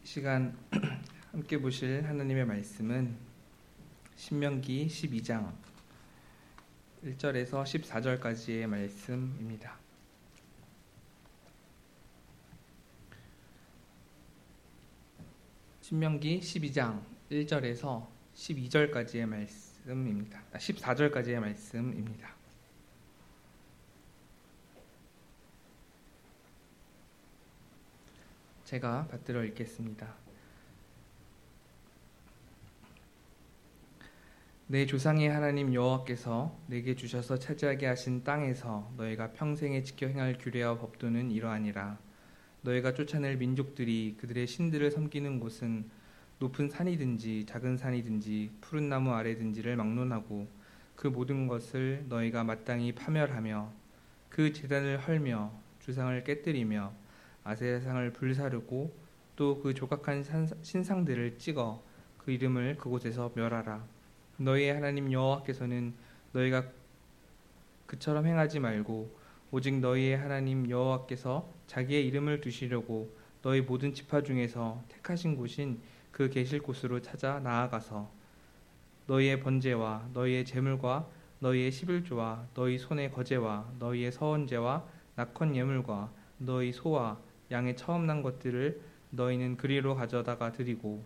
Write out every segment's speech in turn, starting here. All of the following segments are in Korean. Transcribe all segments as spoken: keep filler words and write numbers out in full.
시간 함께 보실 하나님의 말씀은 신명기 십이 장 일 절에서 십사 절까지의 말씀입니다. 신명기 십이 장 일 절에서 십이 절까지의 말씀입니다. 아, 십사 절까지의 말씀입니다. 제가 받들어 읽겠습니다. 내 조상의 하나님 여호와께서 내게 주셔서 차지하게 하신 땅에서 너희가 평생에 지켜 행할 규례와 법도는 이러하니라. 너희가 쫓아낼 민족들이 그들의 신들을 섬기는 곳은 높은 산이든지 작은 산이든지 푸른 나무 아래든지를 막론하고 그 모든 것을 너희가 마땅히 파멸하며 그 제단을 헐며 주상을 깨뜨리며 아세라상을 불사르고 또 그 조각한 신상들을 찍어 그 이름을 그곳에서 멸하라. 너희의 하나님 여호와께서는 너희가 그처럼 행하지 말고 오직 너희의 하나님 여호와께서 자기의 이름을 두시려고 너희 모든 지파 중에서 택하신 곳인 그 계실 곳으로 찾아 나아가서 너희의 번제와 너희의 제물과 너희의 십일조와 너희 손의 거제와 너희의 서원제와 낙헌 예물과 너희 소와 양의 처음 난 것들을 너희는 그리로 가져다가 드리고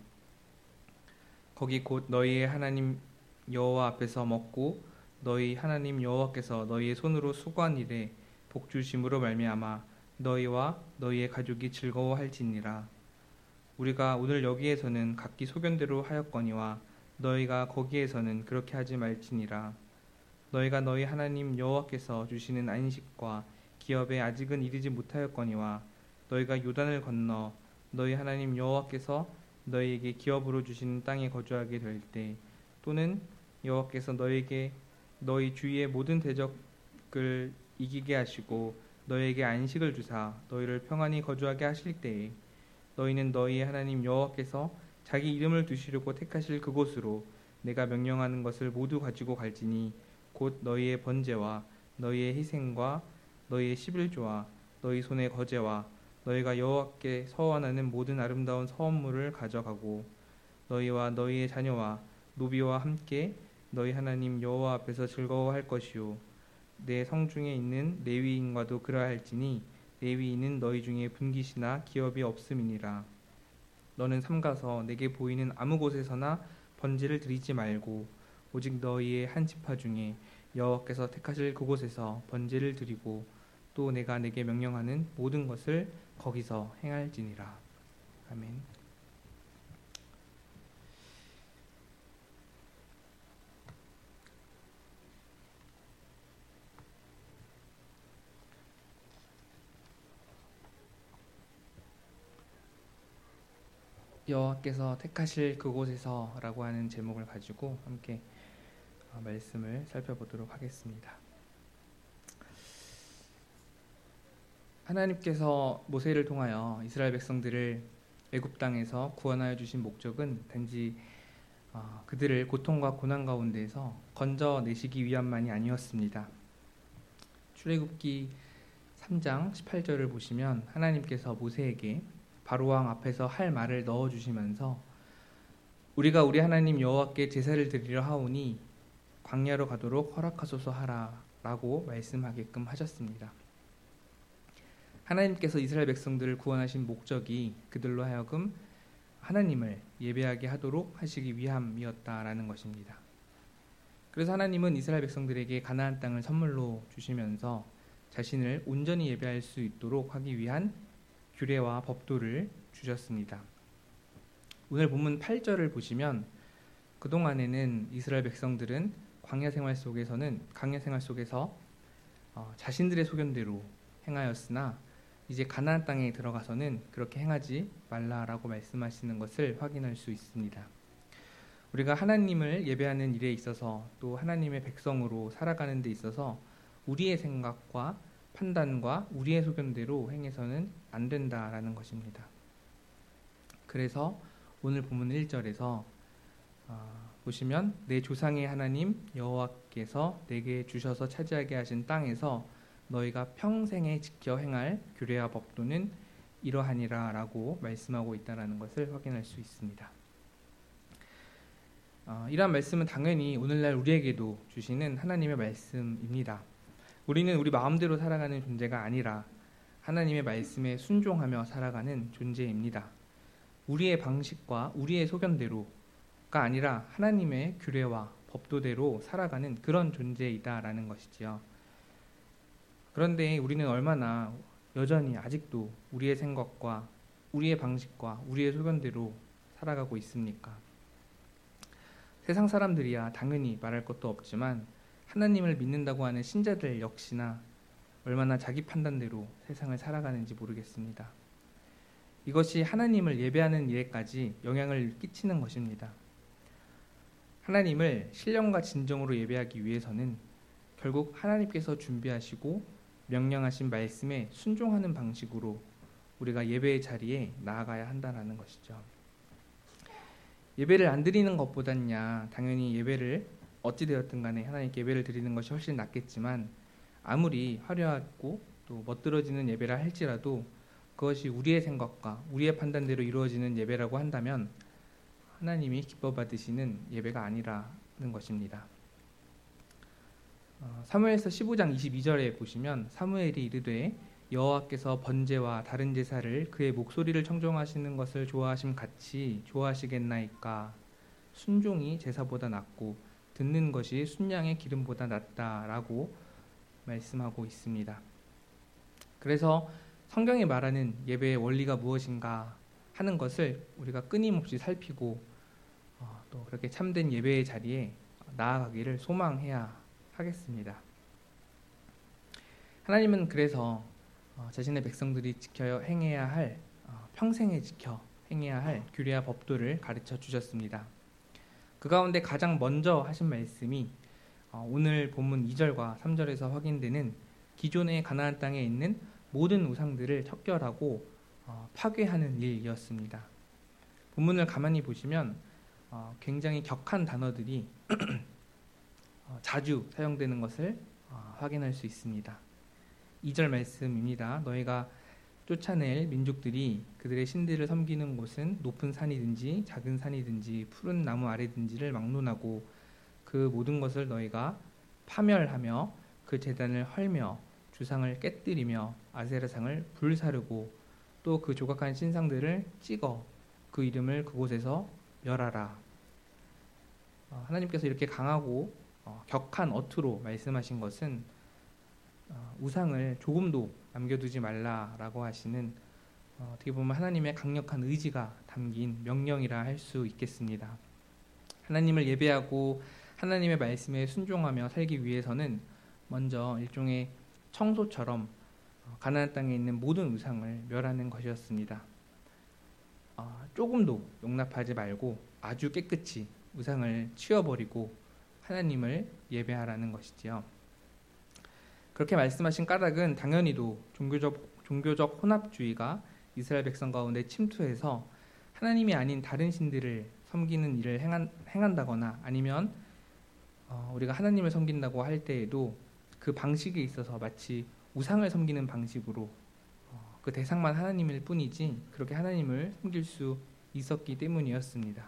거기 곧 너희의 하나님 여호와 앞에서 먹고 너희 하나님 여호와께서 너희의 손으로 수고한 일에 복주심으로 말미암아 너희와 너희의 가족이 즐거워할지니라. 우리가 오늘 여기에서는 각기 소견대로 하였거니와 너희가 거기에서는 그렇게 하지 말지니라. 너희가 너희 하나님 여호와께서 주시는 안식과 기업에 아직은 이르지 못하였거니와 너희가 요단을 건너 너희 하나님 여호와께서 너희에게 기업으로 주시는 땅에 거주하게 될 때 또는 여호와께서 너희에게 너희 주위의 모든 대적을 이기게 하시고 너희에게 안식을 주사 너희를 평안히 거주하게 하실 때에 너희는 너희의 하나님 여호와께서 자기 이름을 두시려고 택하실 그곳으로 내가 명령하는 것을 모두 가지고 갈지니 곧 너희의 번제와 너희의 희생과 너희의 십일조와 너희 손의 거제와 너희가 여호와께 서원하는 모든 아름다운 서원물을 가져가고 너희와 너희의 자녀와 노비와 함께 너희 하나님 여호와 앞에서 즐거워할 것이요 내 성중에 있는 레위인과도 그러할지니 레위인은 너희 중에 분깃이나 기업이 없음이니라. 너는 삼가서 내게 보이는 아무 곳에서나 번제를 드리지 말고 오직 너희의 한 지파 중에 여호와께서 택하실 그곳에서 번제를 드리고 또 내가 내게 명령하는 모든 것을 거기서 행할지니라. 아멘. 여호와께서 택하실 그곳에서라고 하는 제목을 가지고 함께 말씀을 살펴보도록 하겠습니다. 하나님께서 모세를 통하여 이스라엘 백성들을 애굽 땅에서 구원하여 주신 목적은 단지 그들을 고통과 고난 가운데에서 건져내시기 위함만이 아니었습니다. 출애굽기 삼 장 십팔 절을 보시면 하나님께서 모세에게 바로왕 앞에서 할 말을 넣어주시면서 우리가 우리 하나님 여호와께 제사를 드리려 하오니 광야로 가도록 허락하소서 하라 라고 말씀하게끔 하셨습니다. 하나님께서 이스라엘 백성들을 구원하신 목적이 그들로 하여금 하나님을 예배하게 하도록 하시기 위함이었다라는 것입니다. 그래서 하나님은 이스라엘 백성들에게 가나안 땅을 선물로 주시면서 자신을 온전히 예배할 수 있도록 하기 위한 규례와 법도를 주셨습니다. 오늘 본문 팔 절을 보시면 그동안에는 이스라엘 백성들은 광야 생활 속에서는 광야 생활 속에서 어, 자신들의 소견대로 행하였으나 이제 가나안 땅에 들어가서는 그렇게 행하지 말라라고 말씀하시는 것을 확인할 수 있습니다. 우리가 하나님을 예배하는 일에 있어서 또 하나님의 백성으로 살아가는 데 있어서 우리의 생각과 판단과 우리의 소견대로 행해서는 안 된다라는 것입니다. 그래서 오늘 본문 일 절에서 어, 보시면 내 조상의 하나님 여호와께서 내게 주셔서 차지하게 하신 땅에서 너희가 평생에 지켜 행할 규례와 법도는 이러하니라 라고 말씀하고 있다는 것을 확인할 수 있습니다. 어, 이러한 말씀은 당연히 오늘날 우리에게도 주시는 하나님의 말씀입니다. 우리는 우리 마음대로 살아가는 존재가 아니라 하나님의 말씀에 순종하며 살아가는 존재입니다. 우리의 방식과 우리의 소견대로가 아니라 하나님의 규례와 법도대로 살아가는 그런 존재이다라는 것이지요. 그런데 우리는 얼마나 여전히 아직도 우리의 생각과 우리의 방식과 우리의 소견대로 살아가고 있습니까? 세상 사람들이야 당연히 말할 것도 없지만 하나님을 믿는다고 하는 신자들 역시나 얼마나 자기 판단대로 세상을 살아가는지 모르겠습니다. 이것이 하나님을 예배하는 일에까지 영향을 끼치는 것입니다. 하나님을 신령과 진정으로 예배하기 위해서는 결국 하나님께서 준비하시고 명령하신 말씀에 순종하는 방식으로 우리가 예배의 자리에 나아가야 한다는 것이죠. 예배를 안 드리는 것보다는야 당연히 예배를 어찌되었든 간에 하나님께 예배를 드리는 것이 훨씬 낫겠지만 아무리 화려하고 또 멋들어지는 예배라 할지라도 그것이 우리의 생각과 우리의 판단대로 이루어지는 예배라고 한다면 하나님이 기뻐 받으시는 예배가 아니라는 것입니다. 어, 사무엘서 십오 장 이십이 절에 보시면 사무엘이 이르되 여호와께서 번제와 다른 제사를 그의 목소리를 청종하시는 것을 좋아하심 같이 좋아하시겠나이까. 순종이 제사보다 낫고 듣는 것이 순양의 기름보다 낫다라고 말씀하고 있습니다. 그래서 성경이 말하는 예배의 원리가 무엇인가 하는 것을 우리가 끊임없이 살피고 어, 또 그렇게 참된 예배의 자리에 나아가기를 소망해야 하겠습니다. 하나님은 그래서 어, 자신의 백성들이 지켜 행해야 할 어, 평생에 지켜 행해야 할 규례와 법도를 가르쳐 주셨습니다. 그 가운데 가장 먼저 하신 말씀이 어, 오늘 본문 이 절과 삼 절에서 확인되는 기존의 가나안 땅에 있는 모든 우상들을 척결하고 어, 파괴하는 일이었습니다. 본문을 가만히 보시면 어, 굉장히 격한 단어들이 어, 자주 사용되는 것을 어, 확인할 수 있습니다. 이 절 말씀입니다. 너희가 쫓아낼 민족들이 그들의 신들을 섬기는 곳은 높은 산이든지 작은 산이든지 푸른 나무 아래든지를 막론하고 그 모든 것을 너희가 파멸하며 그 제단을 헐며 주상을 깨뜨리며 아세라상을 불사르고 또 그 조각한 신상들을 찍어 그 이름을 그곳에서 멸하라. 어, 하나님께서 이렇게 강하고 어, 격한 어투로 말씀하신 것은 어, 우상을 조금도 남겨두지 말라라고 하시는 어, 어떻게 보면 하나님의 강력한 의지가 담긴 명령이라 할 수 있겠습니다. 하나님을 예배하고 하나님의 말씀에 순종하며 살기 위해서는 먼저 일종의 청소처럼 어, 가나안 땅에 있는 모든 우상을 멸하는 것이었습니다. 어, 조금도 용납하지 말고 아주 깨끗이 우상을 치워버리고 하나님을 예배하라는 것이지요. 그렇게 말씀하신 까닭은 당연히도 종교적, 종교적 혼합주의가 이스라엘 백성 가운데 침투해서 하나님이 아닌 다른 신들을 섬기는 일을 행한, 행한다거나 아니면 어, 우리가 하나님을 섬긴다고 할 때에도 그 방식에 있어서 마치 우상을 섬기는 방식으로 어, 그 대상만 하나님일 뿐이지 그렇게 하나님을 섬길 수 있었기 때문이었습니다.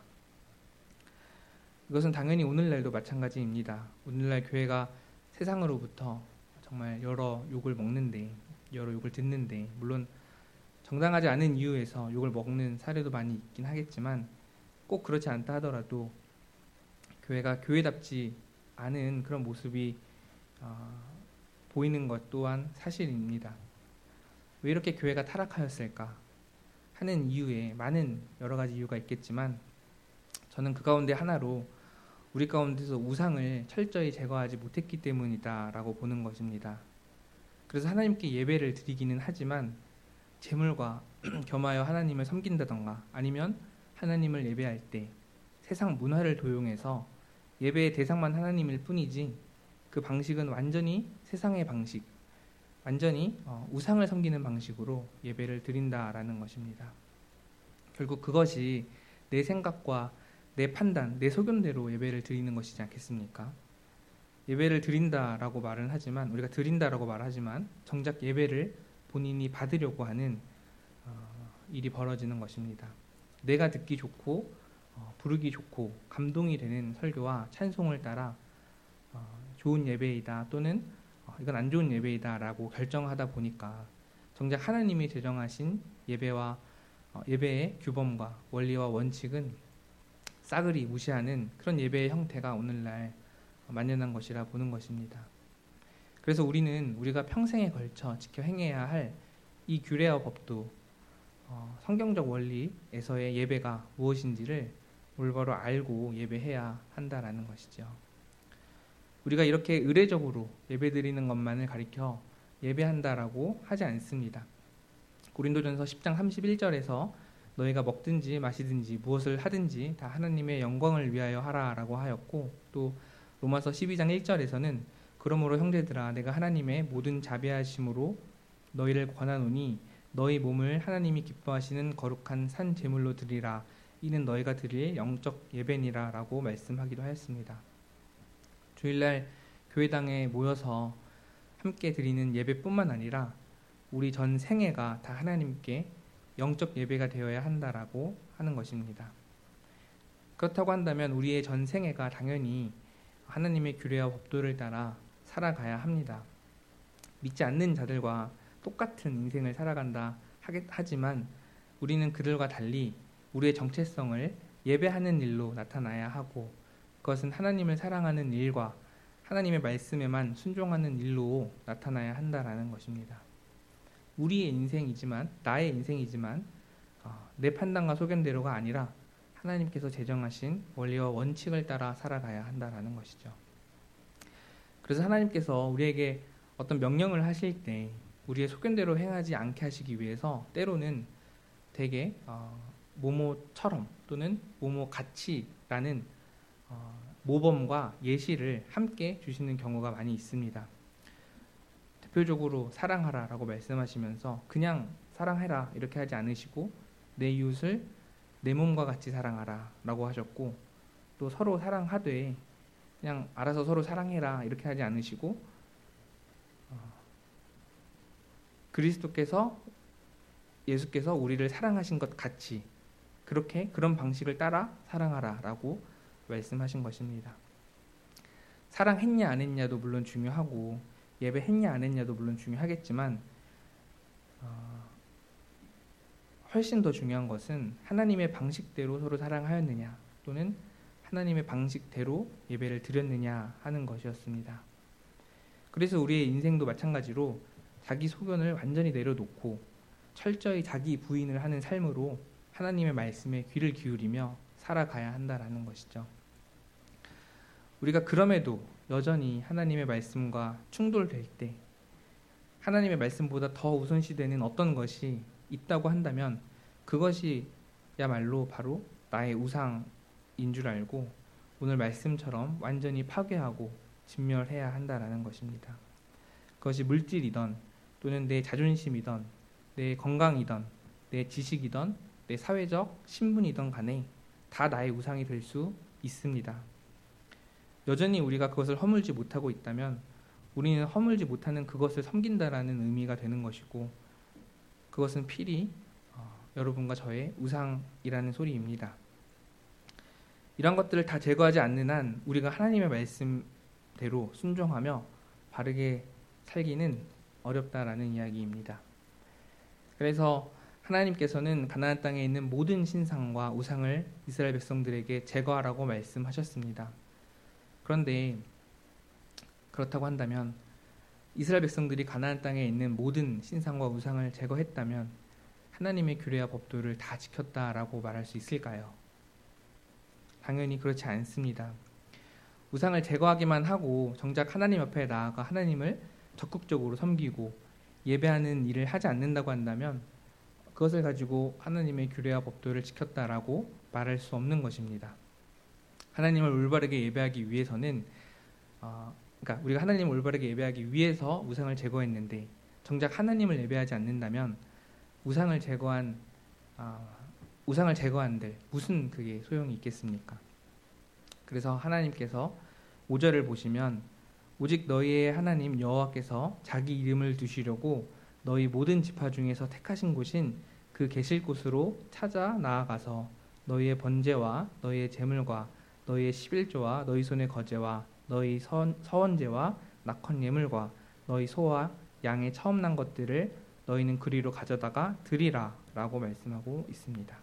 이것은 당연히 오늘날도 마찬가지입니다. 오늘날 교회가 세상으로부터 정말 여러 욕을 먹는데, 여러 욕을 듣는데, 물론 정당하지 않은 이유에서 욕을 먹는 사례도 많이 있긴 하겠지만 꼭 그렇지 않다 하더라도 교회가 교회답지 않은 그런 모습이 어, 보이는 것 또한 사실입니다. 왜 이렇게 교회가 타락하였을까 하는 이유에 많은 여러 가지 이유가 있겠지만 저는 그 가운데 하나로 우리 가운데서 우상을 철저히 제거하지 못했기 때문이다라고 보는 것입니다. 그래서 하나님께 예배를 드리기는 하지만 제물과 겸하여 하나님을 섬긴다던가 아니면 하나님을 예배할 때 세상 문화를 도용해서 예배의 대상만 하나님일 뿐이지 그 방식은 완전히 세상의 방식, 완전히 어, 우상을 섬기는 방식으로 예배를 드린다라는 것입니다. 결국 그것이 내 생각과 내 판단, 내 소견대로 예배를 드리는 것이지 않겠습니까? 예배를 드린다라고 말은 하지만 우리가 드린다라고 말하지만 정작 예배를 본인이 받으려고 하는 일이 벌어지는 것입니다. 내가 듣기 좋고 어, 부르기 좋고 감동이 되는 설교와 찬송을 따라 어, 좋은 예배이다 또는 어, 이건 안 좋은 예배이다 라고 결정하다 보니까 정작 하나님이 제정하신 예배와 어, 예배의 규범과 원리와 원칙은 싸그리 무시하는 그런 예배의 형태가 오늘날 만연한 것이라 보는 것입니다. 그래서 우리는 우리가 평생에 걸쳐 지켜 행해야 할 이 규례와 법도 어, 성경적 원리에서의 예배가 무엇인지를 올바로 알고 예배해야 한다라는 것이죠. 우리가 이렇게 의례적으로 예배드리는 것만을 가리켜 예배한다라고 하지 않습니다. 고린도전서 십 장 삼십일 절에서 너희가 먹든지 마시든지 무엇을 하든지 다 하나님의 영광을 위하여 하라라고 하였고, 또 로마서 십이 장 일 절에서는 그러므로 형제들아 내가 하나님의 모든 자비하심으로 너희를 권하노니 너희 몸을 하나님이 기뻐하시는 거룩한 산 제물로 드리라. 이는 너희가 드릴 영적 예배니라 라고 말씀하기도 하였습니다. 주일날 교회당에 모여서 함께 드리는 예배뿐만 아니라 우리 전 생애가 다 하나님께 영적 예배가 되어야 한다라고 하는 것입니다. 그렇다고 한다면 우리의 전 생애가 당연히 하나님의 규례와 법도를 따라 살아가야 합니다. 믿지 않는 자들과 똑같은 인생을 살아간다 하지만 우리는 그들과 달리 우리의 정체성을 예배하는 일로 나타나야 하고, 그것은 하나님을 사랑하는 일과 하나님의 말씀에만 순종하는 일로 나타나야 한다라는 것입니다. 우리의 인생이지만, 나의 인생이지만 어, 내 판단과 소견대로가 아니라 하나님께서 제정하신 원리와 원칙을 따라 살아가야 한다라는 것이죠. 그래서 하나님께서 우리에게 어떤 명령을 하실 때 우리의 소견대로 행하지 않게 하시기 위해서 때로는 되게 어, 모모처럼 또는 모모 같이라는 어, 모범과 예시를 함께 주시는 경우가 많이 있습니다. 대표적으로 사랑하라라고 말씀하시면서 그냥 사랑해라 이렇게 하지 않으시고 내 이웃을 내 몸과 같이 사랑하라라고 하셨고, 또 서로 사랑하되 그냥 알아서 서로 사랑해라 이렇게 하지 않으시고 그리스도께서 예수께서 우리를 사랑하신 것 같이 그렇게 그런 방식을 따라 사랑하라라고 말씀하신 것입니다. 사랑했냐 안 했냐도 물론 중요하고 예배했냐 안 했냐도 물론 중요하겠지만 어, 훨씬 더 중요한 것은 하나님의 방식대로 서로 사랑하였느냐 또는 하나님의 방식대로 예배를 드렸느냐 하는 것이었습니다. 그래서 우리의 인생도 마찬가지로 자기 소견을 완전히 내려놓고 철저히 자기 부인을 하는 삶으로 하나님의 말씀에 귀를 기울이며 살아가야 한다라는 것이죠. 우리가 그럼에도 여전히 하나님의 말씀과 충돌될 때 하나님의 말씀보다 더 우선시되는 어떤 것이 있다고 한다면 그것이야말로 바로 나의 우상인 줄 알고 오늘 말씀처럼 완전히 파괴하고 진멸해야 한다라는 것입니다. 그것이 물질이던 또는 내 자존심이던 내 건강이던 내 지식이던 내 사회적 신분이던 간에 다 나의 우상이 될 수 있습니다. 여전히 우리가 그것을 허물지 못하고 있다면 우리는 허물지 못하는 그것을 섬긴다라는 의미가 되는 것이고, 그것은 필히 어, 여러분과 저의 우상이라는 소리입니다. 이런 것들을 다 제거하지 않는 한 우리가 하나님의 말씀대로 순종하며 바르게 살기는 어렵다라는 이야기입니다. 그래서 하나님께서는 가나안 땅에 있는 모든 신상과 우상을 이스라엘 백성들에게 제거하라고 말씀하셨습니다. 그런데 그렇다고 한다면 이스라엘 백성들이 가나안 땅에 있는 모든 신상과 우상을 제거했다면 하나님의 규례와 법도를 다 지켰다라고 말할 수 있을까요? 당연히 그렇지 않습니다. 우상을 제거하기만 하고 정작 하나님 앞에 나아가 하나님을 적극적으로 섬기고 예배하는 일을 하지 않는다고 한다면 그것을 가지고 하나님의 규례와 법도를 지켰다라고 말할 수 없는 것입니다. 하나님을 올바르게 예배하기 위해서는 어, 그러니까 우리가 하나님을 올바르게 예배하기 위해서 우상을 제거했는데 정작 하나님을 예배하지 않는다면 우상을 제거한 어, 우상을 제거한들 무슨 그게 소용이 있겠습니까? 그래서 하나님께서 오 절을 보시면 오직 너희의 하나님 여호와께서 자기 이름을 두시려고 너희 모든 지파 중에서 택하신 곳인 그 계실 곳으로 찾아 나아가서 너희의 번제와 너희의 제물과 너희의 십일조와 너희 손의 거제와 너희 선, 서원제와 낙헌 예물과 너희 소와 양의 처음 난 것들을 너희는 그리로 가져다가 드리라 라고 말씀하고 있습니다.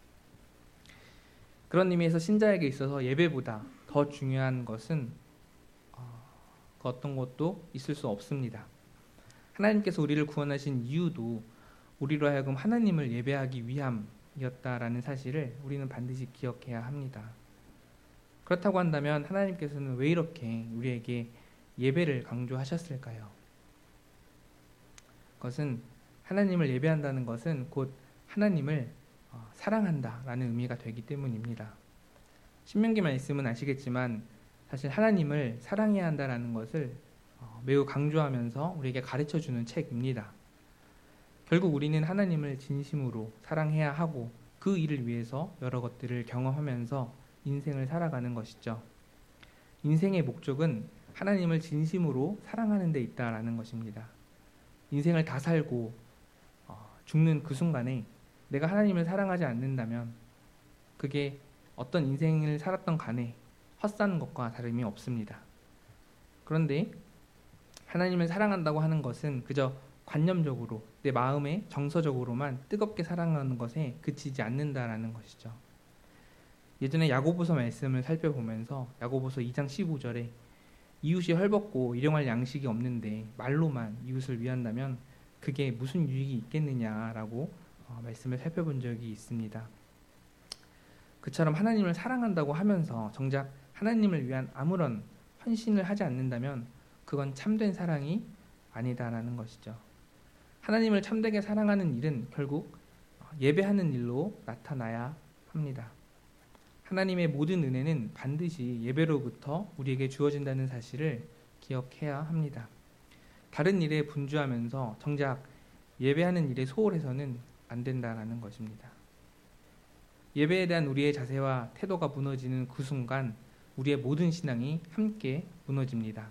그런 의미에서 신자에게 있어서 예배보다 더 중요한 것은 어, 그 어떤 것도 있을 수 없습니다. 하나님께서 우리를 구원하신 이유도 우리로 하여금 하나님을 예배하기 위함이었다라는 사실을 우리는 반드시 기억해야 합니다. 그렇다고 한다면 하나님께서는 왜 이렇게 우리에게 예배를 강조하셨을까요? 그것은 하나님을 예배한다는 것은 곧 하나님을 사랑한다라는 의미가 되기 때문입니다. 신명기 말씀은 아시겠지만 사실 하나님을 사랑해야 한다라는 것을 매우 강조하면서 우리에게 가르쳐주는 책입니다. 결국 우리는 하나님을 진심으로 사랑해야 하고 그 일을 위해서 여러 것들을 경험하면서 인생을 살아가는 것이죠. 인생의 목적은 하나님을 진심으로 사랑하는 데 있다라는 것입니다. 인생을 다 살고 죽는 그 순간에 내가 하나님을 사랑하지 않는다면 그게 어떤 인생을 살았던 간에 헛사는 것과 다름이 없습니다. 그런데 하나님을 사랑한다고 하는 것은 그저 관념적으로 내 마음에 정서적으로만 뜨겁게 사랑하는 것에 그치지 않는다라는 것이죠. 예전에 야고보서 말씀을 살펴보면서 야고보서 이 장 십오 절에 이웃이 헐벗고 일용할 양식이 없는데 말로만 이웃을 위한다면 그게 무슨 유익이 있겠느냐라고 어, 말씀을 살펴본 적이 있습니다. 그처럼 하나님을 사랑한다고 하면서 정작 하나님을 위한 아무런 헌신을 하지 않는다면 그건 참된 사랑이 아니다라는 것이죠. 하나님을 참되게 사랑하는 일은 결국 예배하는 일로 나타나야 합니다. 하나님의 모든 은혜는 반드시 예배로부터 우리에게 주어진다는 사실을 기억해야 합니다. 다른 일에 분주하면서 정작 예배하는 일에 소홀해서는 안 된다라는 것입니다. 예배에 대한 우리의 자세와 태도가 무너지는 그 순간 우리의 모든 신앙이 함께 무너집니다.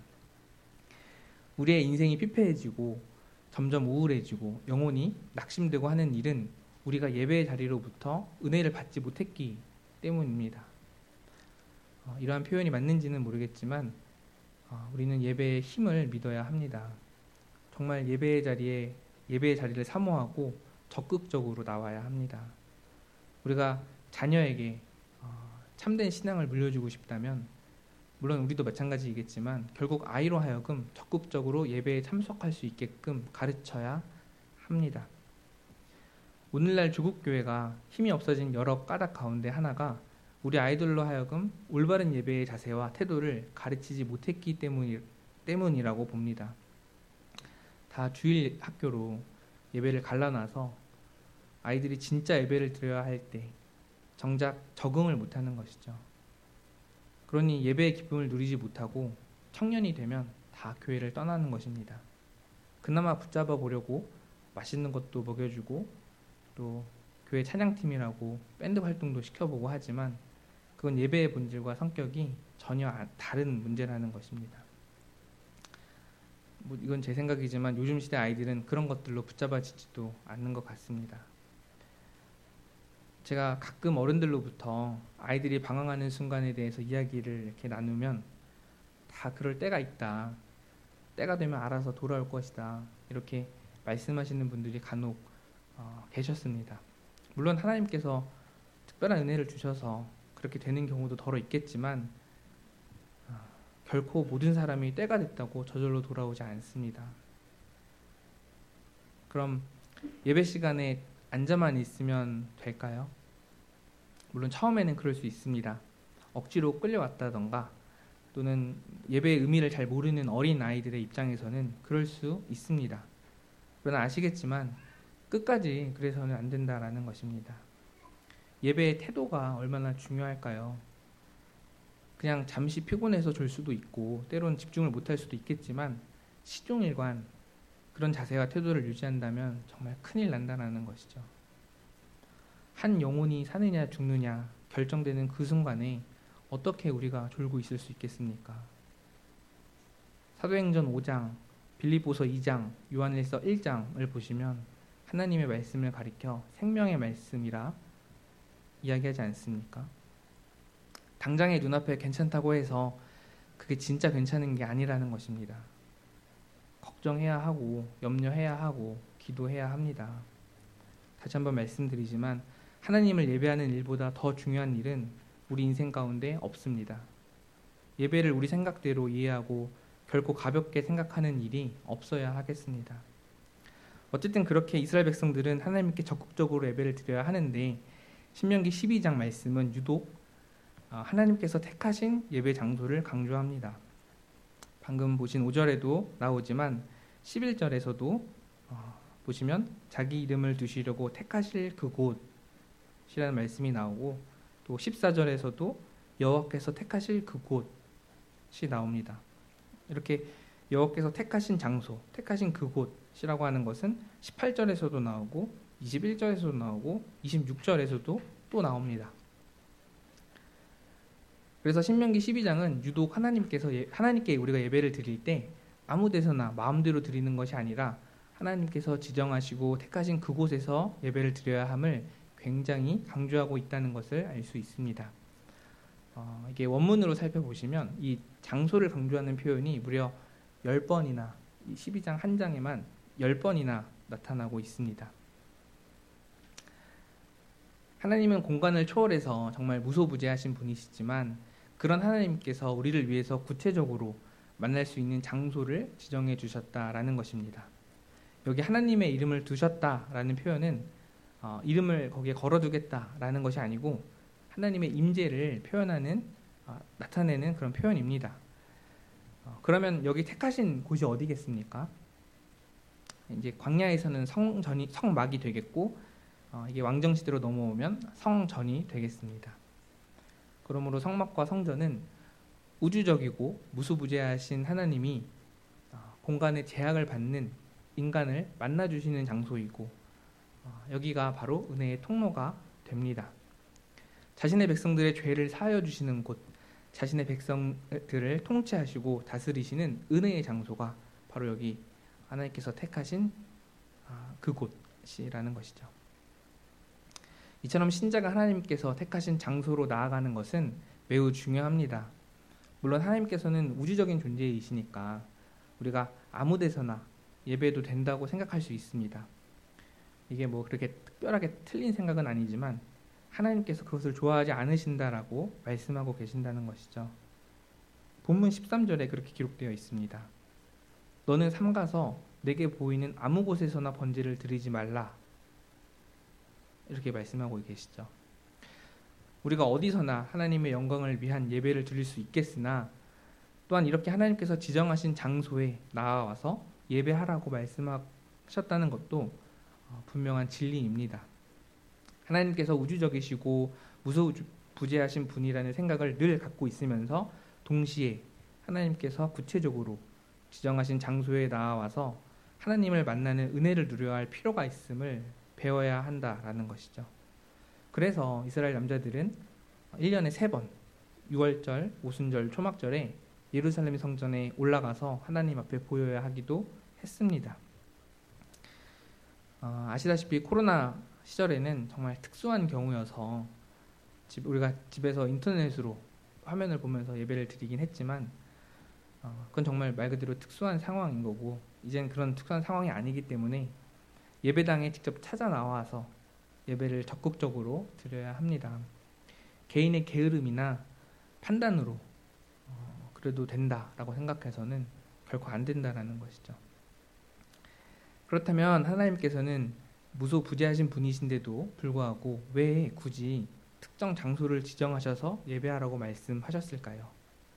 우리의 인생이 피폐해지고 점점 우울해지고 영혼이 낙심되고 하는 일은 우리가 예배의 자리로부터 은혜를 받지 못했기 때문입니다. 어, 이러한 표현이 맞는지는 모르겠지만 어, 우리는 예배의 힘을 믿어야 합니다. 정말 예배의 자리에 예배의 자리를 사모하고 적극적으로 나와야 합니다. 우리가 자녀에게 어, 참된 신앙을 물려주고 싶다면 물론 우리도 마찬가지이겠지만 결국 아이로 하여금 적극적으로 예배에 참석할 수 있게끔 가르쳐야 합니다. 오늘날 조국교회가 힘이 없어진 여러 까닭 가운데 하나가 우리 아이들로 하여금 올바른 예배의 자세와 태도를 가르치지 못했기 때문이, 때문이라고 봅니다. 다 주일 학교로 예배를 갈라놔서 아이들이 진짜 예배를 드려야 할 때 정작 적응을 못하는 것이죠. 그러니 예배의 기쁨을 누리지 못하고 청년이 되면 다 교회를 떠나는 것입니다. 그나마 붙잡아 보려고 맛있는 것도 먹여주고 또 교회 찬양팀이라고 밴드 활동도 시켜보고 하지만 그건 예배의 본질과 성격이 전혀 다른 문제라는 것입니다. 뭐 이건 제 생각이지만 요즘 시대 아이들은 그런 것들로 붙잡아지지도 않는 것 같습니다. 제가 가끔 어른들로부터 아이들이 방황하는 순간에 대해서 이야기를 이렇게 나누면 다 그럴 때가 있다. 때가 되면 알아서 돌아올 것이다. 이렇게 말씀하시는 분들이 간혹 어, 계셨습니다. 물론 하나님께서 특별한 은혜를 주셔서 그렇게 되는 경우도 더러 있겠지만 어, 결코 모든 사람이 때가 됐다고 저절로 돌아오지 않습니다. 그럼 예배 시간에 앉아만 있으면 될까요? 물론 처음에는 그럴 수 있습니다. 억지로 끌려왔다던가 또는 예배의 의미를 잘 모르는 어린 아이들의 입장에서는 그럴 수 있습니다. 그러나 아시겠지만 끝까지 그래서는 안 된다라는 것입니다. 예배의 태도가 얼마나 중요할까요? 그냥 잠시 피곤해서 졸 수도 있고 때론 집중을 못할 수도 있겠지만 시종일관 그런 자세와 태도를 유지한다면 정말 큰일 난다는 것이죠. 한 영혼이 사느냐 죽느냐 결정되는 그 순간에 어떻게 우리가 졸고 있을 수 있겠습니까? 사도행전 오 장, 빌립보서 이 장, 요한일서 일 장을 보시면 하나님의 말씀을 가리켜 생명의 말씀이라 이야기하지 않습니까? 당장의 눈앞에 괜찮다고 해서 그게 진짜 괜찮은 게 아니라는 것입니다. 걱정해야 하고 염려해야 하고 기도해야 합니다. 다시 한번 말씀드리지만 하나님을 예배하는 일보다 더 중요한 일은 우리 인생 가운데 없습니다. 예배를 우리 생각대로 이해하고 결코 가볍게 생각하는 일이 없어야 하겠습니다. 어쨌든 그렇게 이스라엘 백성들은 하나님께 적극적으로 예배를 드려야 하는데 신명기 십이 장 말씀은 유독 하나님께서 택하신 예배 장소를 강조합니다. 방금 보신 오 절에도 나오지만 십일 절에서도 보시면 자기 이름을 두시려고 택하실 그곳이라는 말씀이 나오고 또 십사 절에서도 여호와께서 택하실 그곳이 나옵니다. 이렇게 여호와께서 택하신 장소, 택하신 그곳이라고 하는 것은 십팔 절에서도 나오고 이십일 절에서도 나오고 이십육 절에서도 또 나옵니다. 그래서 신명기 십이 장은 유독 하나님께서 예, 하나님께 우리가 예배를 드릴 때 아무 데서나 마음대로 드리는 것이 아니라 하나님께서 지정하시고 택하신 그곳에서 예배를 드려야 함을 굉장히 강조하고 있다는 것을 알 수 있습니다. 어, 이게 원문으로 살펴보시면 이 장소를 강조하는 표현이 무려 열 번이나 이 십이 장 한 장에만 열 번이나 나타나고 있습니다. 하나님은 공간을 초월해서 정말 무소부재하신 분이시지만 그런 하나님께서 우리를 위해서 구체적으로 만날 수 있는 장소를 지정해 주셨다라는 것입니다. 여기 하나님의 이름을 두셨다라는 표현은 어, 이름을 거기에 걸어두겠다라는 것이 아니고 하나님의 임재를 표현하는 어, 나타내는 그런 표현입니다. 어, 그러면 여기 택하신 곳이 어디겠습니까? 이제 광야에서는 성전이 성막이 되겠고 어, 이게 왕정시대로 넘어오면 성전이 되겠습니다. 그러므로 성막과 성전은 우주적이고 무수부재하신 하나님이 어, 공간의 제약을 받는 인간을 만나주시는 장소이고 어, 여기가 바로 은혜의 통로가 됩니다. 자신의 백성들의 죄를 사하여 주시는 곳, 자신의 백성들을 통치하시고 다스리시는 은혜의 장소가 바로 여기 하나님께서 택하신 어, 그곳이라는 것이죠. 이처럼 신자가 하나님께서 택하신 장소로 나아가는 것은 매우 중요합니다. 물론 하나님께서는 우주적인 존재이시니까 우리가 아무 데서나 예배도 된다고 생각할 수 있습니다. 이게 뭐 그렇게 특별하게 틀린 생각은 아니지만 하나님께서 그것을 좋아하지 않으신다라고 말씀하고 계신다는 것이죠. 본문 십삼 절에 그렇게 기록되어 있습니다. 너는 삼가서 내게 보이는 아무 곳에서나 번제를 드리지 말라. 이렇게 말씀하고 계시죠. 우리가 어디서나 하나님의 영광을 위한 예배를 드릴 수 있겠으나 또한 이렇게 하나님께서 지정하신 장소에 나와서 예배하라고 말씀하셨다는 것도 분명한 진리입니다. 하나님께서 우주적이시고 무소부재하신 분이라는 생각을 늘 갖고 있으면서 동시에 하나님께서 구체적으로 지정하신 장소에 나와서 하나님을 만나는 은혜를 누려야 할 필요가 있음을 배워야 한다라는 것이죠. 그래서 이스라엘 남자들은 일 년에 세 번 유월절, 오순절, 초막절에 예루살렘 성전에 올라가서 하나님 앞에 보여야 하기도 했습니다. 어, 아시다시피 코로나 시절에는 정말 특수한 경우여서 집, 우리가 집에서 인터넷으로 화면을 보면서 예배를 드리긴 했지만 어, 그건 정말 말 그대로 특수한 상황인 거고 이제는 그런 특수한 상황이 아니기 때문에 예배당에 직접 찾아 나와서 예배를 적극적으로 드려야 합니다. 개인의 게으름이나 판단으로 어, 그래도 된다라고 생각해서는 결코 안 된다라는 것이죠. 그렇다면 하나님께서는 무소부재하신 분이신데도 불구하고 왜 굳이 특정 장소를 지정하셔서 예배하라고 말씀하셨을까요?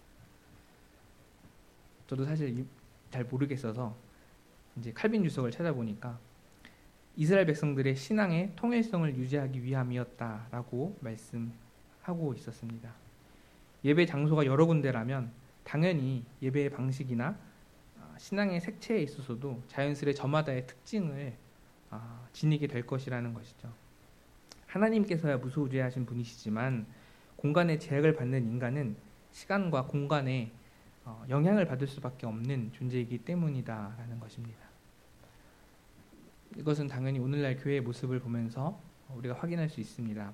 저도 사실 잘 모르겠어서 이제 칼빈 주석을 찾아보니까 이스라엘 백성들의 신앙의 통일성을 유지하기 위함이었다라고 말씀하고 있었습니다. 예배 장소가 여러 군데라면 당연히 예배의 방식이나 신앙의 색채에 있어서도 자연스레 저마다의 특징을 지니게 될 것이라는 것이죠. 하나님께서야 무소부재하신 분이시지만 공간의 제약을 받는 인간은 시간과 공간에 영향을 받을 수밖에 없는 존재이기 때문이다라는 것입니다. 이것은 당연히 오늘날 교회의 모습을 보면서 우리가 확인할 수 있습니다.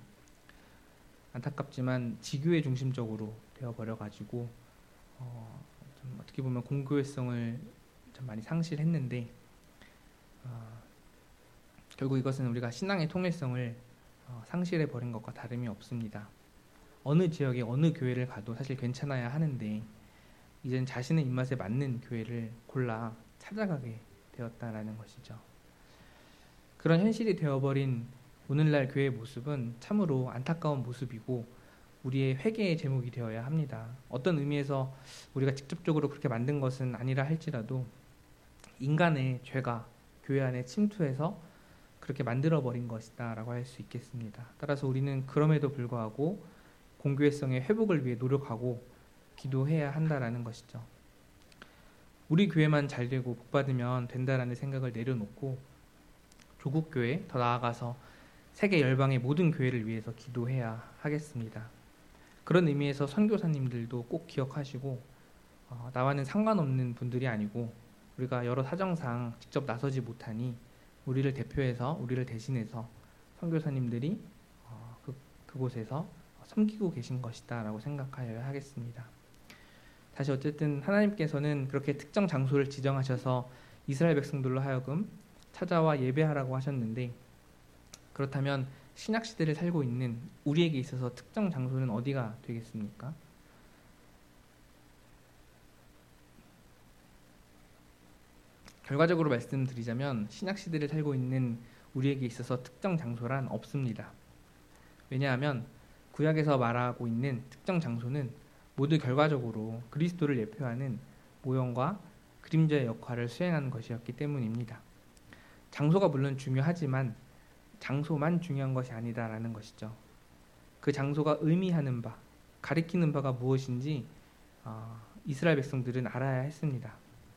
안타깝지만 지교회 중심적으로 되어버려가지고 어, 좀 어떻게 보면 공교회성을 좀 많이 상실했는데 어, 결국 이것은 우리가 신앙의 통일성을 어, 상실해버린 것과 다름이 없습니다. 어느 지역에 어느 교회를 가도 사실 괜찮아야 하는데 이젠 자신의 입맛에 맞는 교회를 골라 찾아가게 되었다라는 것이죠. 그런 현실이 되어버린 오늘날 교회의 모습은 참으로 안타까운 모습이고 우리의 회개의 제목이 되어야 합니다. 어떤 의미에서 우리가 직접적으로 그렇게 만든 것은 아니라 할지라도 인간의 죄가 교회 안에 침투해서 그렇게 만들어버린 것이다 라고 할 수 있겠습니다. 따라서 우리는 그럼에도 불구하고 공교회성의 회복을 위해 노력하고 기도해야 한다라는 것이죠. 우리 교회만 잘 되고 복받으면 된다라는 생각을 내려놓고 조국 교회, 더 나아가서 세계 열방의 모든 교회를 위해서 기도해야 하겠습니다. 그런 의미에서 선교사님들도 꼭 기억하시고 어, 나와는 상관없는 분들이 아니고 우리가 여러 사정상 직접 나서지 못하니 우리를 대표해서 우리를 대신해서 선교사님들이 어, 그, 그곳에서 섬기고 계신 것이다 라고 생각하여야 하겠습니다. 다시 어쨌든 하나님께서는 그렇게 특정 장소를 지정하셔서 이스라엘 백성들로 하여금 찾아와 예배하라고 하셨는데 그렇다면 신약시대를 살고 있는 우리에게 있어서 특정 장소는 어디가 되겠습니까? 결과적으로 말씀드리자면 신약시대를 살고 있는 우리에게 있어서 특정 장소란 없습니다. 왜냐하면 구약에서 말하고 있는 특정 장소는 모두 결과적으로 그리스도를 예표하는 모형과 그림자의 역할을 수행하는 것이었기 때문입니다. 장소가 물론 중요하지만 장소만 중요한 것이 아니다라는 것이죠. 그 장소가 의미하는 바, 가리키는 바가 무엇인지 어, 이스라엘 백성들은 알아야 했습니다.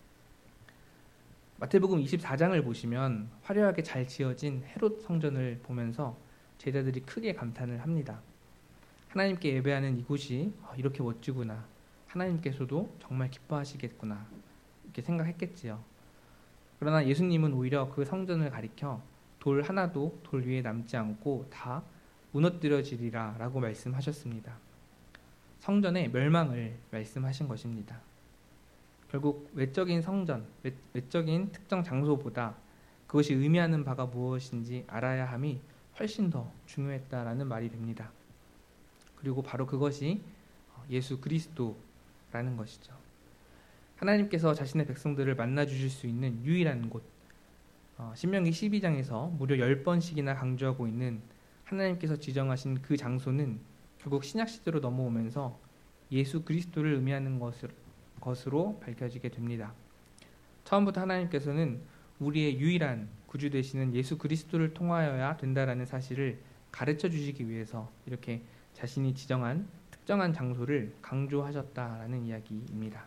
마태복음 이십사 장을 보시면 화려하게 잘 지어진 헤롯 성전을 보면서 제자들이 크게 감탄을 합니다. 하나님께 예배하는 이곳이 이렇게 멋지구나. 하나님께서도 정말 기뻐하시겠구나. 이렇게 생각했겠지요. 그러나 예수님은 오히려 그 성전을 가리켜 돌 하나도 돌 위에 남지 않고 다 무너뜨려지리라 라고 말씀하셨습니다. 성전의 멸망을 말씀하신 것입니다. 결국 외적인 성전, 외, 외적인 특정 장소보다 그것이 의미하는 바가 무엇인지 알아야 함이 훨씬 더 중요했다라는 말이 됩니다. 그리고 바로 그것이 예수 그리스도라는 것이죠. 하나님께서 자신의 백성들을 만나 주실 수 있는 유일한 곳, 어, 신명기 십이 장에서 무려 열 번씩이나 강조하고 있는 하나님께서 지정하신 그 장소는 결국 신약시대로 넘어오면서 예수 그리스도를 의미하는 것으로, 것으로 밝혀지게 됩니다. 처음부터 하나님께서는 우리의 유일한 구주 되시는 예수 그리스도를 통하여야 된다라는 사실을 가르쳐 주시기 위해서 이렇게 자신이 지정한 특정한 장소를 강조하셨다라는 이야기입니다.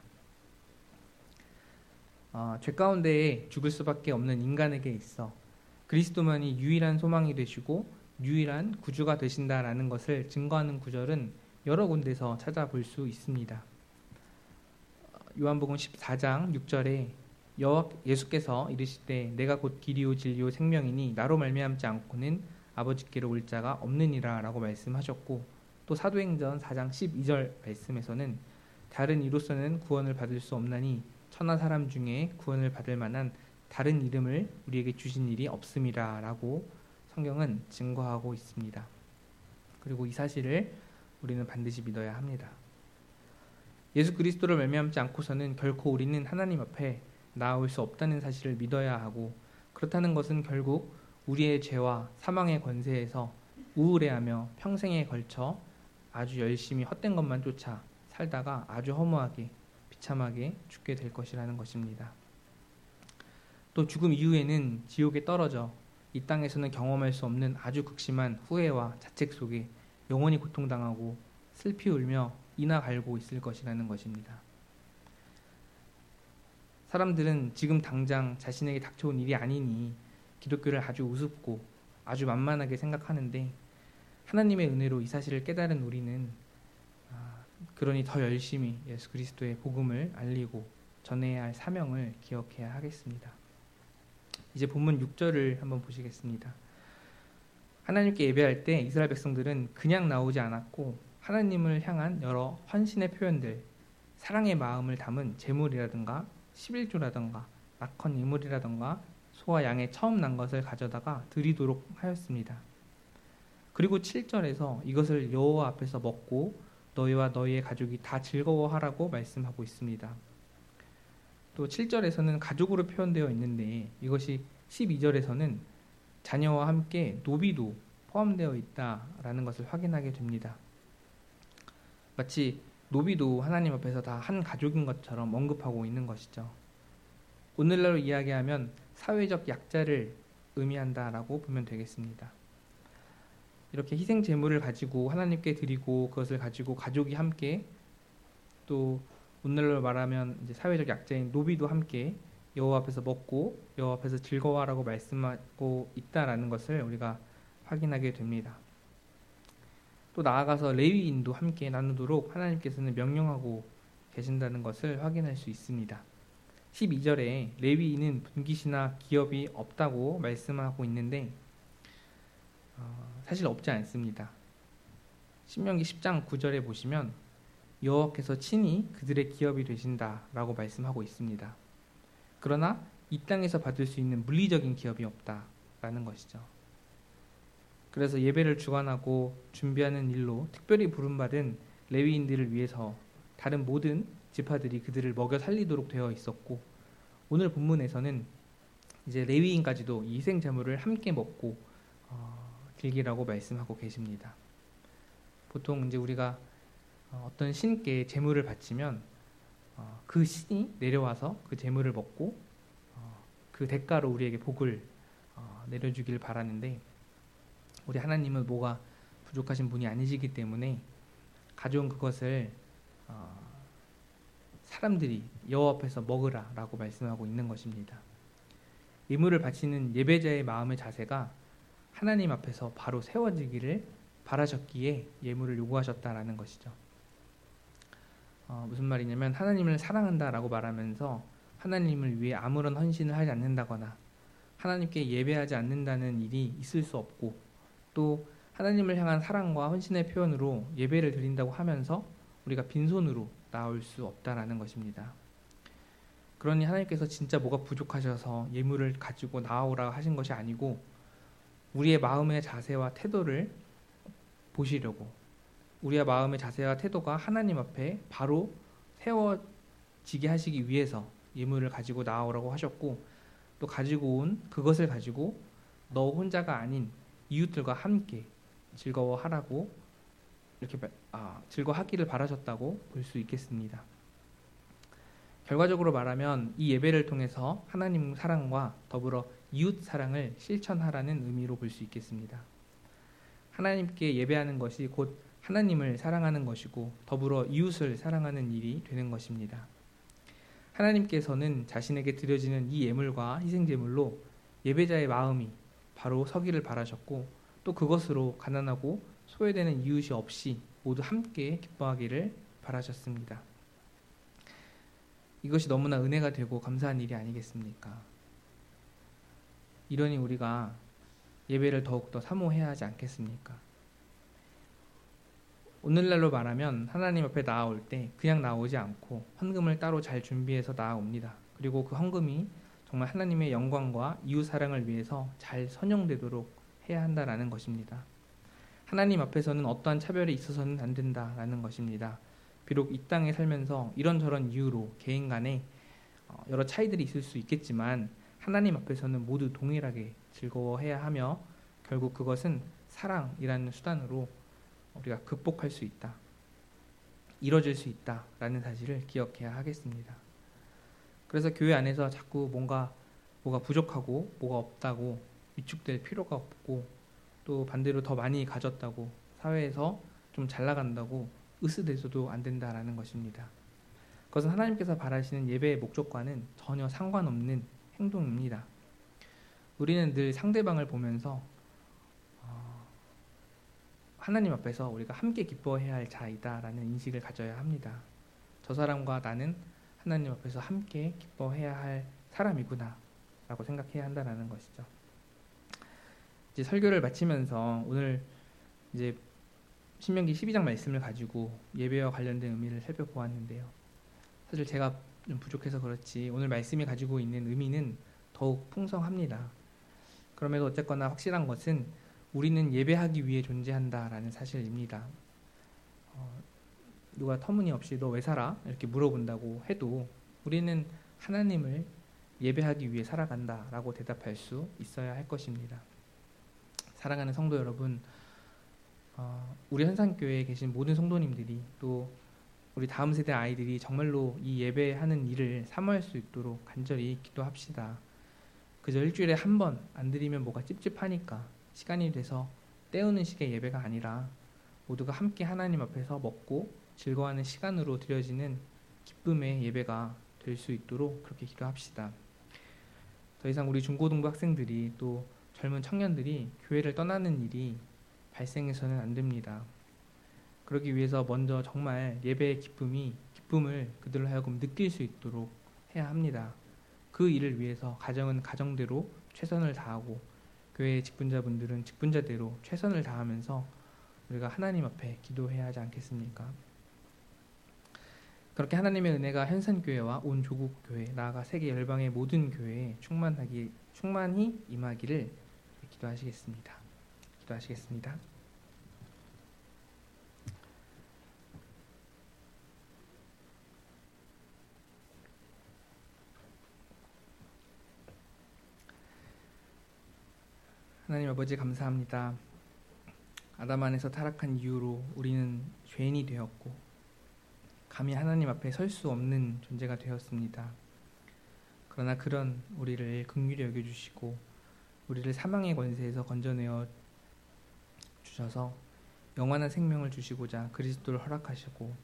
어, 죄 가운데에 죽을 수밖에 없는 인간에게 있어 그리스도만이 유일한 소망이 되시고 유일한 구주가 되신다라는 것을 증거하는 구절은 여러 군데서 찾아볼 수 있습니다. 요한복음 십사 장 육 절에 여호와 예수께서 이르시되 내가 곧 길이요 진리요 생명이니 나로 말미암지 않고는 아버지께로 올 자가 없느니라 라고 말씀하셨고 또 사도행전 사 장 십이 절 말씀에서는 다른 이로서는 구원을 받을 수 없나니 천하 사람 중에 구원을 받을 만한 다른 이름을 우리에게 주신 일이 없음이라 라고 성경은 증거하고 있습니다. 그리고 이 사실을 우리는 반드시 믿어야 합니다. 예수 그리스도를 말미암지 않고서는 결코 우리는 하나님 앞에 나아올 수 없다는 사실을 믿어야 하고 그렇다는 것은 결국 우리의 죄와 사망의 권세에서 우울해하며 평생에 걸쳐 아주 열심히 헛된 것만 쫓아 살다가 아주 허무하게 비참하게 죽게 될 것이라는 것입니다. 또 죽음 이후에는 지옥에 떨어져 이 땅에서는 경험할 수 없는 아주 극심한 후회와 자책 속에 영원히 고통당하고 슬피 울며 이나 갈고 있을 것이라는 것입니다. 사람들은 지금 당장 자신에게 닥쳐온 일이 아니니 기독교를 아주 우습고 아주 만만하게 생각하는데 하나님의 은혜로 이 사실을 깨달은 우리는 그러니 더 열심히 예수 그리스도의 복음을 알리고 전해야 할 사명을 기억해야 하겠습니다. 이제 본문 육 절을 한번 보시겠습니다. 하나님께 예배할 때 이스라엘 백성들은 그냥 나오지 않았고 하나님을 향한 여러 헌신의 표현들, 사랑의 마음을 담은 제물이라든가 십일조라든가 낙헌 예물이라든가 소와 양의 처음 난 것을 가져다가 드리도록 하였습니다. 그리고 칠 절에서 이것을 여호와 앞에서 먹고 너희와 너희의 가족이 다 즐거워하라고 말씀하고 있습니다. 또 칠 절에서는 가족으로 표현되어 있는데 이것이 십이 절에서는 자녀와 함께 노비도 포함되어 있다라는 것을 확인하게 됩니다. 마치 노비도 하나님 앞에서 다 한 가족인 것처럼 언급하고 있는 것이죠. 오늘날로 이야기하면 사회적 약자를 의미한다라고 보면 되겠습니다. 이렇게 희생 제물을 가지고 하나님께 드리고 그것을 가지고 가족이 함께, 또 오늘날로 말하면 이제 사회적 약자인 노비도 함께 여호와 앞에서 먹고 여호와 앞에서 즐거워하라고 말씀하고 있다라는 것을 우리가 확인하게 됩니다. 또 나아가서 레위인도 함께 나누도록 하나님께서는 명령하고 계신다는 것을 확인할 수 있습니다. 십이 절에 레위인은 분깃이나 기업이 없다고 말씀하고 있는데 어, 사실 없지 않습니다. 신명기 십 장 구 절에 보시면 여호와께서 친히 그들의 기업이 되신다라고 말씀하고 있습니다. 그러나 이 땅에서 받을 수 있는 물리적인 기업이 없다라는 것이죠. 그래서 예배를 주관하고 준비하는 일로 특별히 부름받은 레위인들을 위해서 다른 모든 지파들이 그들을 먹여 살리도록 되어 있었고, 오늘 본문에서는 이제 레위인까지도 이 희생 제물을 함께 먹고 어, 즐기라고 말씀하고 계십니다. 보통 이제 우리가 어떤 신께 제물을 바치면 어, 그 신이 내려와서 그 제물을 먹고 어, 그 대가로 우리에게 복을 어, 내려주길 바라는데, 우리 하나님은 뭐가 부족하신 분이 아니시기 때문에 가져온 그것을 어, 사람들이 여호와 앞에서 먹으라라고 말씀하고 있는 것입니다. 예물을 바치는 예배자의 마음의 자세가 하나님 앞에서 바로 세워지기를 바라셨기에 예물을 요구하셨다라는 것이죠. 어, 무슨 말이냐면 하나님을 사랑한다라고 말하면서 하나님을 위해 아무런 헌신을 하지 않는다거나 하나님께 예배하지 않는다는 일이 있을 수 없고, 또 하나님을 향한 사랑과 헌신의 표현으로 예배를 드린다고 하면서 우리가 빈손으로 나올 수 없다라는 것입니다. 그러니 하나님께서 진짜 뭐가 부족하셔서 예물을 가지고 나오라 하신 것이 아니고 우리의 마음의 자세와 태도를 보시려고, 우리의 마음의 자세와 태도가 하나님 앞에 바로 세워지게 하시기 위해서 예물을 가지고 나오라고 하셨고, 또 가지고 온 그것을 가지고 너 혼자가 아닌 이웃들과 함께 즐거워하라고 이렇게 아, 즐거워하기를 바라셨다고 볼 수 있겠습니다. 결과적으로 말하면 이 예배를 통해서 하나님 사랑과 더불어 이웃 사랑을 실천하라는 의미로 볼 수 있겠습니다. 하나님께 예배하는 것이 곧 하나님을 사랑하는 것이고 더불어 이웃을 사랑하는 일이 되는 것입니다. 하나님께서는 자신에게 드려지는 이 예물과 희생제물로 예배자의 마음이 바로 서기를 바라셨고, 또 그것으로 가난하고 소외되는 이웃이 없이 모두 함께 기뻐하기를 바라셨습니다. 이것이 너무나 은혜가 되고 감사한 일이 아니겠습니까? 이러니 우리가 예배를 더욱더 사모해야 하지 않겠습니까? 오늘날로 말하면 하나님 앞에 나아올 때 그냥 나오지 않고 헌금을 따로 잘 준비해서 나아옵니다. 그리고 그 헌금이 정말 하나님의 영광과 이웃 사랑을 위해서 잘 선용되도록 해야 한다라는 것입니다. 하나님 앞에서는 어떠한 차별이 있어서는 안 된다라는 것입니다. 비록 이 땅에 살면서 이런저런 이유로 개인 간에 여러 차이들이 있을 수 있겠지만 하나님 앞에서는 모두 동일하게 즐거워해야 하며 결국 그것은 사랑이라는 수단으로 우리가 극복할 수 있다, 이뤄질 수 있다라는 사실을 기억해야 하겠습니다. 그래서 교회 안에서 자꾸 뭔가 뭐가 부족하고 뭐가 없다고 위축될 필요가 없고, 또 반대로 더 많이 가졌다고 사회에서 좀 잘 나간다고 으스대서도 안 된다라는 것입니다. 그것은 하나님께서 바라시는 예배의 목적과는 전혀 상관없는 행동입니다. 우리는 늘 상대방을 보면서 어, 하나님 앞에서 우리가 함께 기뻐해야 할 자이다라는 인식을 가져야 합니다. 저 사람과 나는 하나님 앞에서 함께 기뻐해야 할 사람이구나 된다라고 생각해야 한다라는 것이죠. 이제 설교를 마치면서 오늘 이제 신명기 십이 장 말씀을 가지고 예배와 관련된 의미를 살펴보았는데요. 사실 제가 좀 부족해서 그렇지 오늘 말씀이 가지고 있는 의미는 더욱 풍성합니다. 그럼에도 어쨌거나 확실한 것은 우리는 예배하기 위해 존재한다라는 사실입니다. 어, 누가 터무니없이 너 왜 살아? 이렇게 물어본다고 해도 우리는 하나님을 예배하기 위해 살아간다라고 대답할 수 있어야 할 것입니다. 사랑하는 성도 여러분, 어, 우리 현산교회에 계신 모든 성도님들이 또 우리 다음 세대 아이들이 정말로 이 예배하는 일을 사모할 수 있도록 간절히 기도합시다. 그저 일주일에 한 번 안 드리면 뭐가 찝찝하니까 시간이 돼서 때우는 식의 예배가 아니라 모두가 함께 하나님 앞에서 먹고 즐거워하는 시간으로 드려지는 기쁨의 예배가 될 수 있도록 그렇게 기도합시다. 더 이상 우리 중고등부 학생들이 또 젊은 청년들이 교회를 떠나는 일이 발생해서는 안 됩니다. 그러기 위해서 먼저 정말 예배의 기쁨이 기쁨을 그들로 하여금 느낄 수 있도록 해야 합니다. 그 일을 위해서 가정은 가정대로 최선을 다하고 교회의 직분자분들은 직분자대로 최선을 다하면서 우리가 하나님 앞에 기도해야 하지 않겠습니까? 그렇게 하나님의 은혜가 현산교회와 온 조국교회, 나아가 세계 열방의 모든 교회에 충만하기, 충만히 임하기를 기도하시겠습니다. 기도하시겠습니다. 하나님 아버지 감사합니다. 아담 안에서 타락한 이후로 우리는 죄인이 되었고 감히 하나님 앞에 설 수 없는 존재가 되었습니다. 그러나 그런 우리를 긍휼히 여겨주시고 우리를 사망의 권세에서 건져내어 주셔서 영원한 생명을 주시고자 그리스도를 허락하시고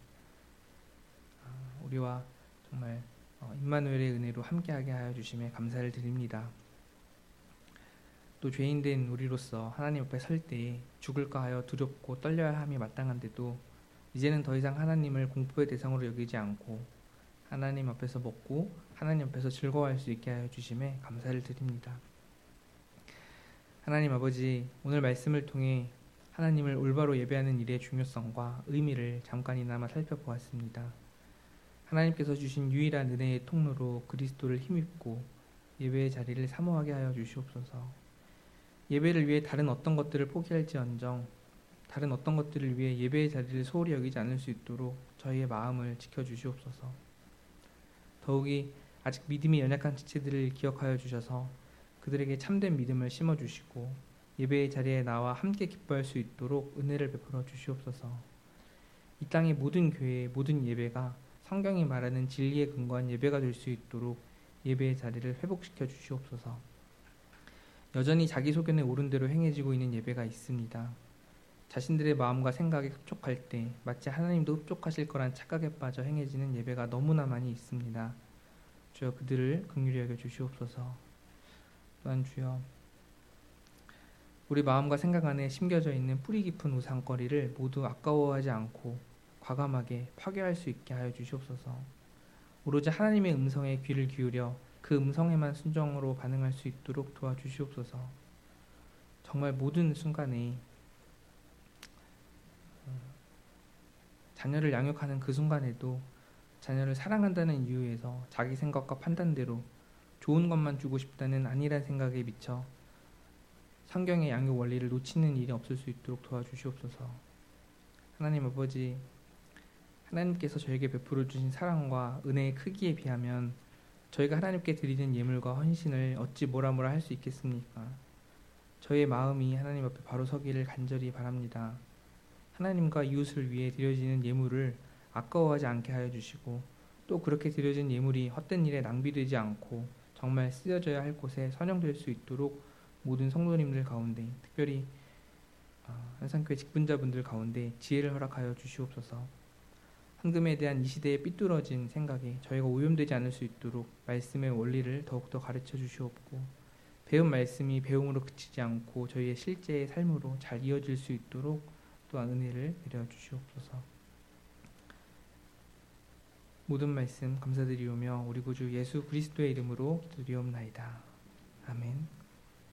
우리와 정말 임마누엘의 은혜로 함께하게 하여 주심에 감사를 드립니다. 또 죄인된 우리로서 하나님 앞에 설 때에 죽을까 하여 두렵고 떨려야 함이 마땅한데도 이제는 더 이상 하나님을 공포의 대상으로 여기지 않고 하나님 앞에서 먹고 하나님 앞에서 즐거워할 수 있게 하여 주심에 감사를 드립니다. 하나님 아버지, 오늘 말씀을 통해 하나님을 올바로 예배하는 일의 중요성과 의미를 잠깐이나마 살펴보았습니다. 하나님께서 주신 유일한 은혜의 통로로 그리스도를 힘입고 예배의 자리를 사모하게 하여 주시옵소서. 예배를 위해 다른 어떤 것들을 포기할지언정 다른 어떤 것들을 위해 예배의 자리를 소홀히 여기지 않을 수 있도록 저희의 마음을 지켜주시옵소서. 더욱이 아직 믿음이 연약한 지체들을 기억하여 주셔서 그들에게 참된 믿음을 심어주시고 예배의 자리에 나와 함께 기뻐할 수 있도록 은혜를 베풀어 주시옵소서. 이 땅의 모든 교회의 모든 예배가 성경이 말하는 진리에 근거한 예배가 될 수 있도록 예배의 자리를 회복시켜 주시옵소서. 여전히 자기 소견에 옳은 대로 행해지고 있는 예배가 있습니다. 자신들의 마음과 생각에 흡족할 때 마치 하나님도 흡족하실 거란 착각에 빠져 행해지는 예배가 너무나 많이 있습니다. 주여 그들을 긍휼히 여겨 주시옵소서. 또한 주여 우리 마음과 생각 안에 심겨져 있는 뿌리 깊은 우상거리를 모두 아까워하지 않고 과감하게 파괴할 수 있게 하여 주시옵소서. 오로지 하나님의 음성에 귀를 기울여 그 음성에만 순종으로 반응할 수 있도록 도와주시옵소서. 정말 모든 순간에 자녀를 양육하는 그 순간에도 자녀를 사랑한다는 이유에서 자기 생각과 판단대로 좋은 것만 주고 싶다는 안일한 생각에 미쳐 성경의 양육 원리를 놓치는 일이 없을 수 있도록 도와주시옵소서. 하나님 아버지, 하나님께서 저에게 베풀어 주신 사랑과 은혜의 크기에 비하면 저희가 하나님께 드리는 예물과 헌신을 어찌 뭐라 뭐라 할 수 있겠습니까? 저의 마음이 하나님 앞에 바로 서기를 간절히 바랍니다. 하나님과 이웃을 위해 드려지는 예물을 아까워하지 않게 하여 주시고 또 그렇게 드려진 예물이 헛된 일에 낭비되지 않고 정말 쓰여져야 할 곳에 선용될 수 있도록 모든 성도님들 가운데 특별히 현산교회 직분자분들 가운데 지혜를 허락하여 주시옵소서. 헌금에 대한 이 시대의 삐뚤어진 생각에 저희가 오염되지 않을 수 있도록 말씀의 원리를 더욱더 가르쳐 주시옵고 배운 말씀이 배움으로 그치지 않고 저희의 실제의 삶으로 잘 이어질 수 있도록 또한 은혜를 내려 주시옵소서. 모든 말씀 감사드리오며 우리 구주 예수 그리스도의 이름으로 기도드리옵나이다. 아멘.